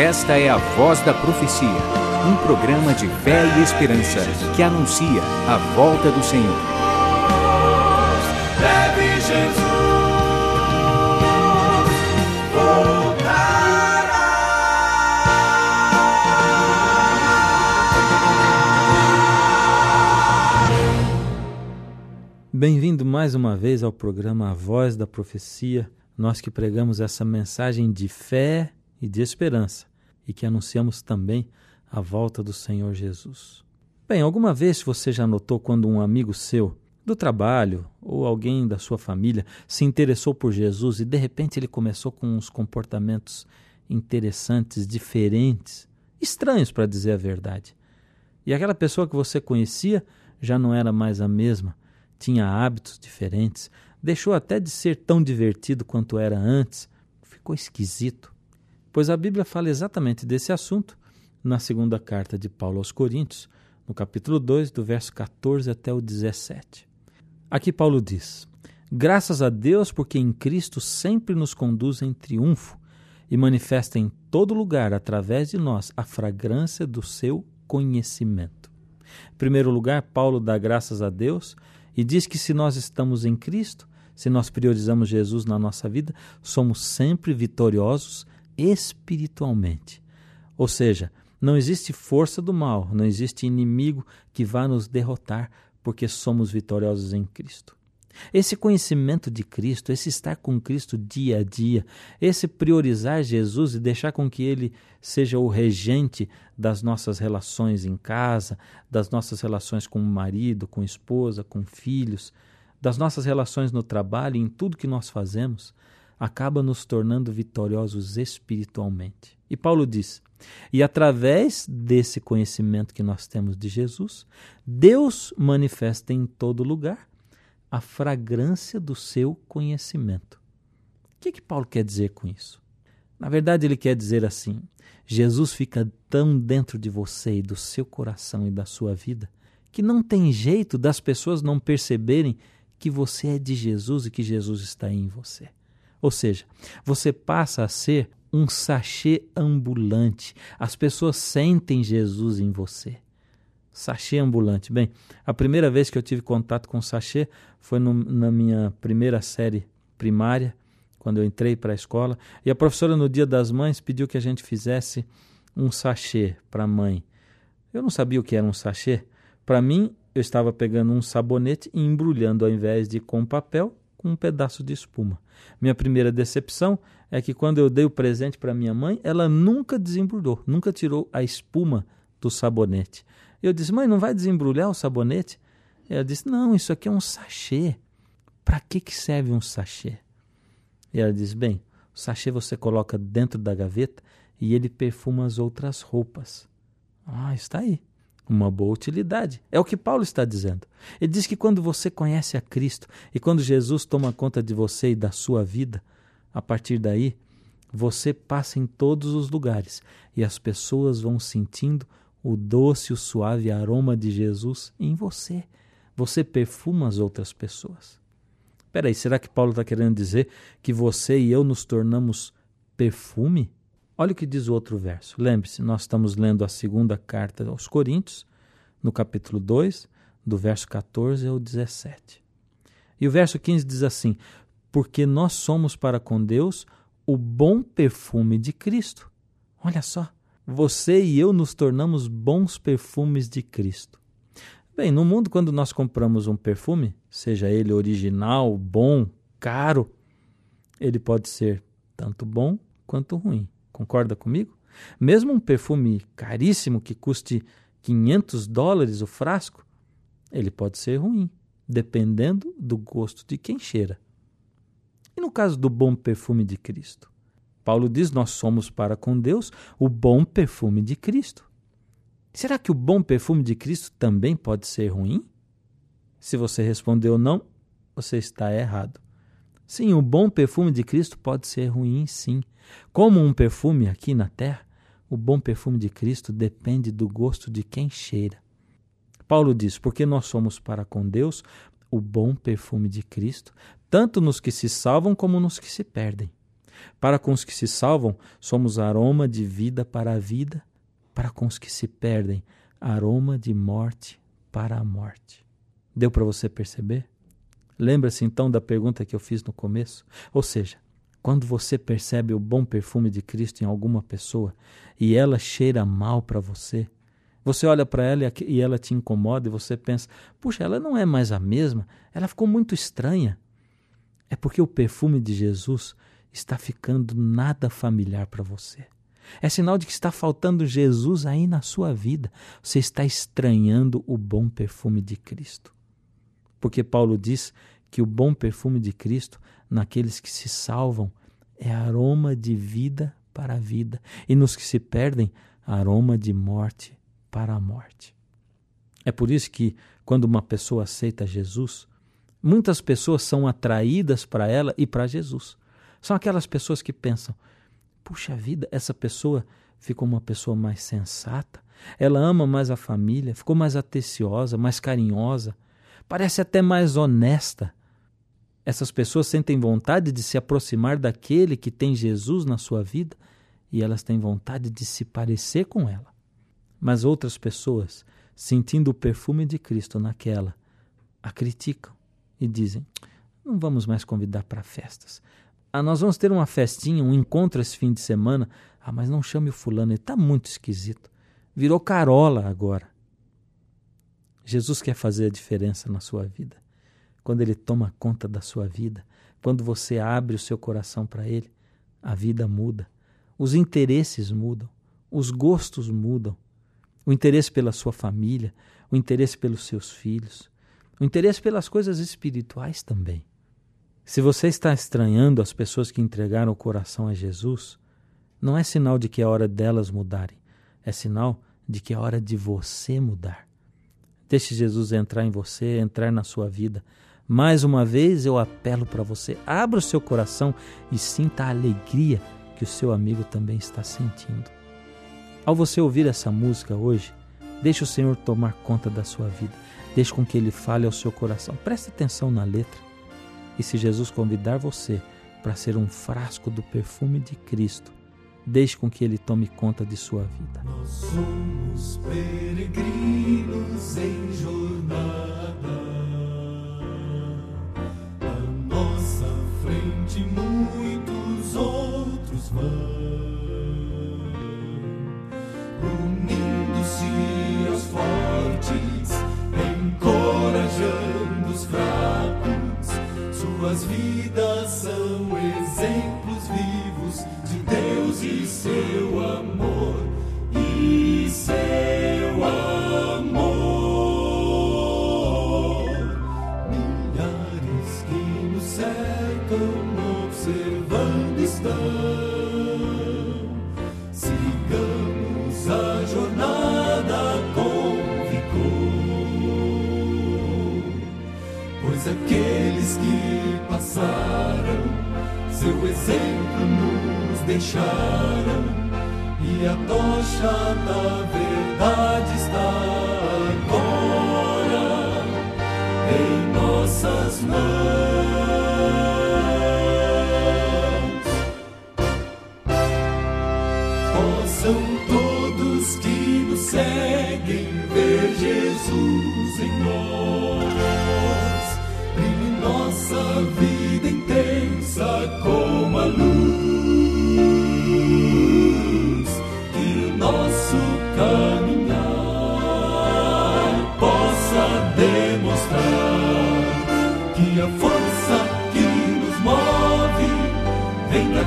Esta é a Voz da Profecia, um programa de fé e esperança que anuncia a volta do Senhor. Deve Jesus voltará. Bem-vindo mais uma vez ao programa A Voz da Profecia, nós que pregamos essa mensagem de fé e de esperança e que anunciamos também a volta do Senhor Jesus. Bem, alguma vez você já notou quando um amigo seu do trabalho ou alguém da sua família se interessou por Jesus e de repente ele começou com uns comportamentos interessantes, diferentes, estranhos para dizer a verdade. E aquela pessoa que você conhecia já não era mais a mesma, tinha hábitos diferentes, deixou até de ser tão divertido quanto era antes, ficou esquisito. Pois a Bíblia fala exatamente desse assunto na segunda carta de Paulo aos Coríntios, no capítulo 2, do verso 14 até o 17. Aqui Paulo diz: graças a Deus porque em Cristo sempre nos conduz em triunfo e manifesta em todo lugar através de nós a fragrância do seu conhecimento. Em primeiro lugar, Paulo dá graças a Deus e diz que se nós estamos em Cristo, se nós priorizamos Jesus na nossa vida, somos sempre vitoriosos espiritualmente. Ou seja, não existe força do mal, não existe inimigo que vá nos derrotar, porque somos vitoriosos em Cristo. Esse conhecimento de Cristo, esse estar com Cristo dia a dia, esse priorizar Jesus e deixar com que Ele seja o regente das nossas relações em casa, das nossas relações com o marido, com a esposa, com filhos, das nossas relações no trabalho, em tudo que nós fazemos, acaba nos tornando vitoriosos espiritualmente. E Paulo diz: e através desse conhecimento que nós temos de Jesus, Deus manifesta em todo lugar a fragrância do seu conhecimento. O que Paulo quer dizer com isso? Na verdade, ele quer dizer assim: Jesus fica tão dentro de você e do seu coração e da sua vida que não tem jeito das pessoas não perceberem que você é de Jesus e que Jesus está em você. Ou seja, você passa a ser um sachê ambulante. As pessoas sentem Jesus em você. Sachê ambulante. Bem, a primeira vez que eu tive contato com sachê foi na minha primeira série primária, quando eu entrei para a escola. E a professora, no Dia das Mães, pediu que a gente fizesse um sachê para a mãe. Eu não sabia o que era um sachê. Para mim, eu estava pegando um sabonete e embrulhando, ao invés de com papel, com um pedaço de espuma. Minha primeira decepção é que quando eu dei o presente para minha mãe, ela nunca desembrulhou, nunca tirou a espuma do sabonete. Eu disse: mãe, não vai desembrulhar o sabonete? Ela disse: não, isso aqui é um sachê. Para que serve um sachê? E ela disse: bem, o sachê você coloca dentro da gaveta e ele perfuma as outras roupas. Ah, está aí. Uma boa utilidade. É o que Paulo está dizendo. Ele diz que quando você conhece a Cristo e quando Jesus toma conta de você e da sua vida, a partir daí, você passa em todos os lugares e as pessoas vão sentindo o doce e o suave aroma de Jesus em você. Você perfuma as outras pessoas. Espera aí, será que Paulo está querendo dizer que você e eu nos tornamos perfume? Olha o que diz o outro verso. Lembre-se, nós estamos lendo a segunda carta aos Coríntios, no capítulo 2, do verso 14 ao 17. E o verso 15 diz assim: porque nós somos para com Deus o bom perfume de Cristo. Olha só, você e eu nos tornamos bons perfumes de Cristo. Bem, no mundo, quando nós compramos um perfume, seja ele original, bom, caro, ele pode ser tanto bom quanto ruim. Concorda comigo? Mesmo um perfume caríssimo que custe $500 o frasco, ele pode ser ruim, dependendo do gosto de quem cheira. E no caso do bom perfume de Cristo? Paulo diz: nós somos para com Deus o bom perfume de Cristo. Será que o bom perfume de Cristo também pode ser ruim? Se você respondeu não, você está errado. Sim, o bom perfume de Cristo pode ser ruim, sim. Como um perfume aqui na terra, o bom perfume de Cristo depende do gosto de quem cheira. Paulo diz: porque nós somos para com Deus o bom perfume de Cristo, tanto nos que se salvam como nos que se perdem. Para com os que se salvam, somos aroma de vida para a vida. Para com os que se perdem, aroma de morte para a morte. Deu para você perceber? Lembra-se então da pergunta que eu fiz no começo? Ou seja, quando você percebe o bom perfume de Cristo em alguma pessoa e ela cheira mal para você, você olha para ela e ela te incomoda e você pensa, puxa, ela não é mais a mesma, ela ficou muito estranha. É porque o perfume de Jesus está ficando nada familiar para você. É sinal de que está faltando Jesus aí na sua vida. Você está estranhando o bom perfume de Cristo. Porque Paulo diz que o bom perfume de Cristo, naqueles que se salvam, é aroma de vida para a vida. E nos que se perdem, aroma de morte para a morte. É por isso que, quando uma pessoa aceita Jesus, muitas pessoas são atraídas para ela e para Jesus. São aquelas pessoas que pensam, puxa vida, essa pessoa ficou uma pessoa mais sensata, ela ama mais a família, ficou mais atenciosa, mais carinhosa, parece até mais honesta. Essas pessoas sentem vontade de se aproximar daquele que tem Jesus na sua vida e elas têm vontade de se parecer com ela. Mas outras pessoas, sentindo o perfume de Cristo naquela, a criticam e dizem, não vamos mais convidar para festas. Nós vamos ter uma festinha, um encontro esse fim de semana. Mas não chame o fulano, ele está muito esquisito. Virou carola agora. Jesus quer fazer a diferença na sua vida. Quando Ele toma conta da sua vida, quando você abre o seu coração para Ele, a vida muda. Os interesses mudam, os gostos mudam. O interesse pela sua família, o interesse pelos seus filhos, o interesse pelas coisas espirituais também. Se você está estranhando as pessoas que entregaram o coração a Jesus, não é sinal de que é hora delas mudarem, é sinal de que é hora de você mudar. Deixe Jesus entrar em você, entrar na sua vida. Mais uma vez eu apelo para você, abra o seu coração e sinta a alegria que o seu amigo também está sentindo. Ao você ouvir essa música hoje, deixe o Senhor tomar conta da sua vida, deixe com que Ele fale ao seu coração, preste atenção na letra. E se Jesus convidar você para ser um frasco do perfume de Cristo, deixe com que Ele tome conta de sua vida. Nós somos peregrinos em jornada, à nossa frente muitos outros vão, unindo-se aos fortes, encorajando os fracos. Suas vidas são exemplos vivos de Deus e seu amor, e seu amor. Milhares que nos cercam, observando estão. Sigamos a jornada com vigor, pois aqueles que passaram, seu exemplo nos deixaram, e a tocha da verdade está agora em nossas mãos. Possam todos que nos seguem ver Jesus em nós, brilhe nossa vida intensa como a luz, que o nosso caminhar possa demonstrar que a força que nos move vem da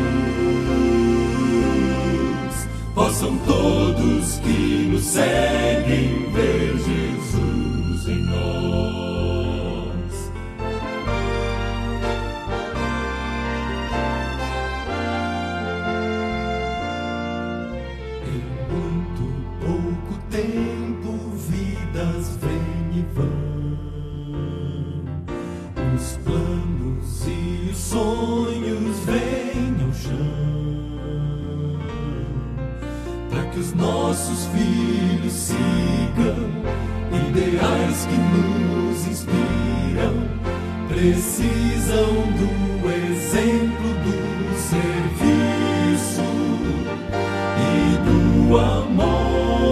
cruz. Possam todos que nos seguem ver Jesus em nós. Os planos e os sonhos vêm ao chão, para que os nossos filhos sigam ideais que nos inspiram. Precisam do exemplo do serviço e do amor.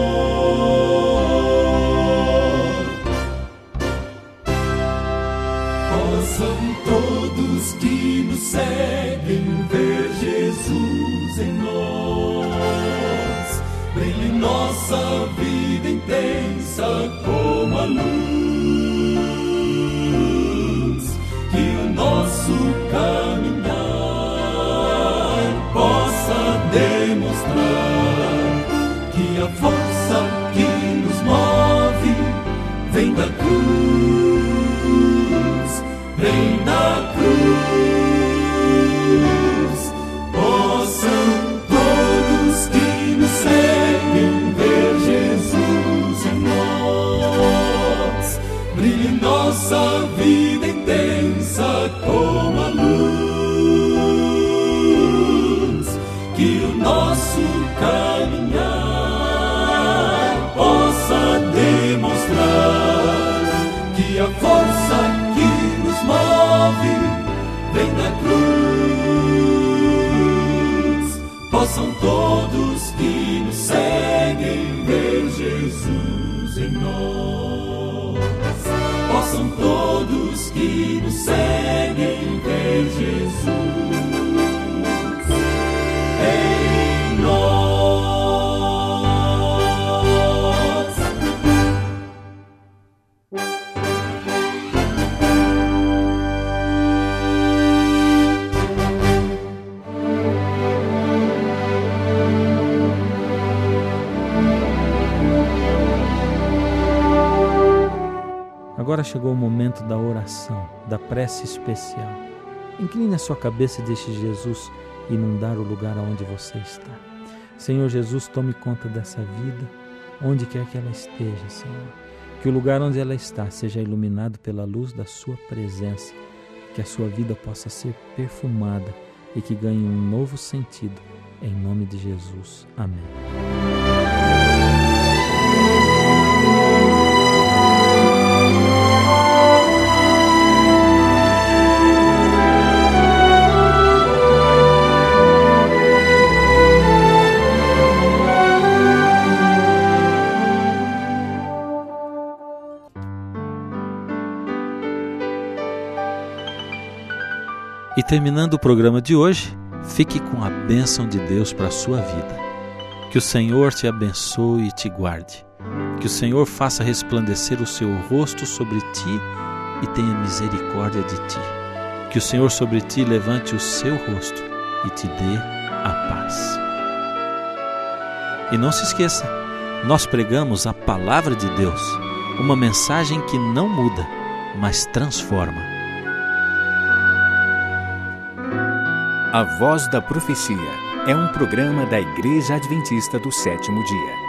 Possam todos que nos seguem ver Jesus em nós, brilhe nossa vida intensa como a luz, que o nosso caminhar possa demonstrar que a força que nos move vem da cruz, vem da cruz. Possam todos que nos seguem ver Jesus em nós, brilhe nossa vida intensa como a luz, que o nosso caminhar possa demonstrar que a força que nos move vem da cruz. Possam todos que nos seguem ver Jesus em nós. Possam todos que nos seguem ver Jesus em nós. Agora chegou o momento da oração, da prece especial. Incline a sua cabeça e deixe Jesus inundar o lugar onde você está. Senhor Jesus, tome conta dessa vida, onde quer que ela esteja, Senhor. Que o lugar onde ela está seja iluminado pela luz da sua presença, que a sua vida possa ser perfumada e que ganhe um novo sentido. Em nome de Jesus. Amém. E terminando o programa de hoje, fique com a bênção de Deus para a sua vida. Que o Senhor te abençoe e te guarde. Que o Senhor faça resplandecer o seu rosto sobre ti e tenha misericórdia de ti. Que o Senhor sobre ti levante o seu rosto e te dê a paz. E não se esqueça, nós pregamos a palavra de Deus, uma mensagem que não muda, mas transforma. A Voz da Profecia é um programa da Igreja Adventista do Sétimo Dia.